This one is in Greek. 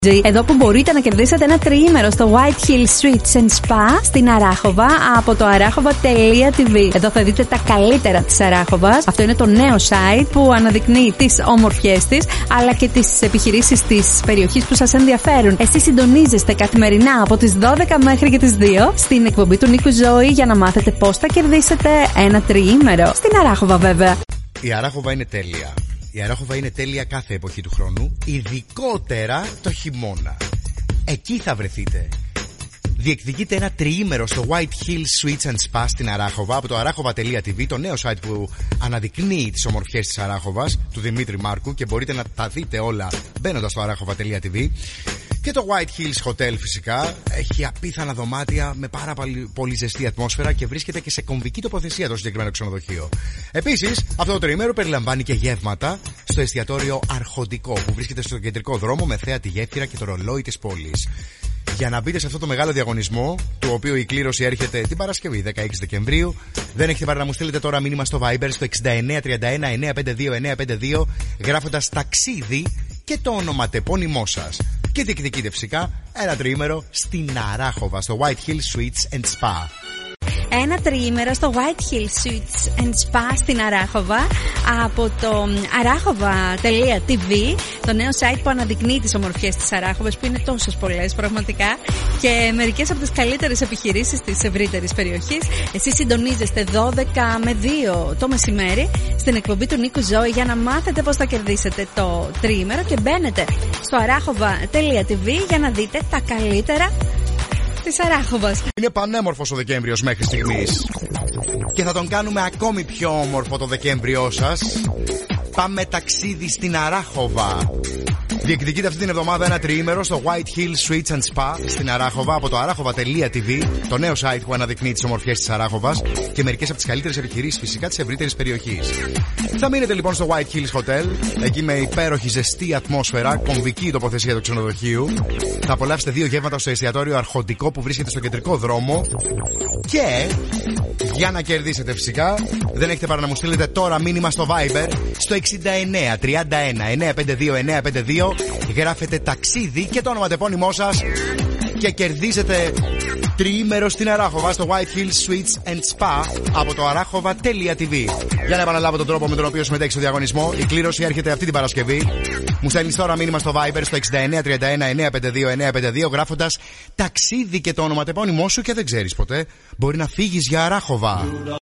Εδώ που μπορείτε να κερδίσετε ένα τριήμερο στο White Hill Suites and Spa στην Αράχοβα από το arachova.tv. Εδώ θα δείτε τα καλύτερα της Αράχοβας. Αυτό είναι το νέο site που αναδεικνύει τις όμορφιές της αλλά και τις επιχειρήσεις της περιοχής που σας ενδιαφέρουν. Εσείς συντονίζεστε καθημερινά από τις 12 μέχρι και τις 2 στην εκπομπή του Νίκου Ζωή για να μάθετε πώς θα κερδίσετε ένα τριήμερο. Στην Αράχοβα βέβαια. Η Αράχοβα είναι τέλεια. Η Αράχοβα είναι τέλεια κάθε εποχή του χρόνου, ειδικότερα το χειμώνα. Εκεί θα βρεθείτε. Διεκδικείτε ένα τριήμερο στο White Hill Suites and Spa στην Αράχοβα από το arachova.tv, το νέο site που αναδεικνύει τις ομορφιές της Αράχοβας, του Δημήτρη Μάρκου, και μπορείτε να τα δείτε όλα μπαίνοντας στο arachova.tv. Και το White Hills Hotel φυσικά έχει απίθανα δωμάτια με πάρα πολύ ζεστή ατμόσφαιρα και βρίσκεται και σε κομβική τοποθεσία το συγκεκριμένο ξενοδοχείο. Επίσης, αυτό το τριήμερο περιλαμβάνει και γεύματα στο εστιατόριο Αρχοντικό που βρίσκεται στο κεντρικό δρόμο με θέα τη γέφυρα και το ρολόι της πόλης. Για να μπείτε σε αυτό το μεγάλο διαγωνισμό, του οποίου η κλήρωση έρχεται την Παρασκευή 16 Δεκεμβρίου, δεν έχετε παρά να μου στείλετε τώρα μήνυμα στο Viber στο 6931 952 952 γράφοντας ταξίδι και το ονοματεπώνυμό σας. Και διεκδικείτε φυσικά ένα τριήμερο στην Αράχοβα, στο White Hill Suites and Spa. Ένα τριήμερο στο White Hill Suites and Spa στην Αράχοβα από το arachova.tv, το νέο site που αναδεικνύει τις ομορφιές της Αράχοβας, που είναι τόσες πολλές πραγματικά και μερικές από τις καλύτερες επιχειρήσεις της ευρύτερης περιοχής. Εσείς συντονίζεστε 12 με 2 το μεσημέρι στην εκπομπή του Νίκου Ζωή για να μάθετε πώς θα κερδίσετε το τριήμερο και μπαίνετε στο arachova.tv για να δείτε τα καλύτερα της Αράχοβας. Είναι πανέμορφος ο Δεκέμβριος μέχρι στιγμής και θα τον κάνουμε ακόμη πιο όμορφο το Δεκέμβριό σας. Πάμε ταξίδι στην Αράχοβα. Διεκδικείτε αυτή την εβδομάδα ένα τριήμερο στο White Hill Suites and Spa στην Αράχοβα από το arachova.tv, το νέο site που αναδεικνύει τις ομορφιές της Αράχοβας και μερικές από τις καλύτερες επιχειρήσεις φυσικά της ευρύτερης περιοχής. Θα μείνετε λοιπόν στο White Hills Hotel, εκεί με υπέροχη ζεστή ατμόσφαιρα, κομβική τοποθεσία του ξενοδοχείου. Θα απολαύσετε 2 γεύματα στο εστιατόριο Αρχοντικό που βρίσκεται στο κεντρικό δρόμο. Και για να κερδίσετε φυσικά, δεν έχετε παρά να μου στείλετε τώρα μήνυμα στο Viber στο 6931 952 952. Γράφετε ταξίδι και το ονοματεπώνυμό σας και κερδίζετε τριήμερο στην Αράχοβα στο White Hill Suites and Spa από το arachova.tv. Για να επαναλάβω τον τρόπο με τον οποίο συμμετέχει στο διαγωνισμό, η κλήρωση έρχεται αυτή την Παρασκευή. Μου στέλνεις τώρα μήνυμα στο Viber στο 6931 952 952 γράφοντας ταξίδι και το ονοματεπώνυμό σου και δεν ξέρεις ποτέ, μπορεί να φύγεις για Αράχοβα.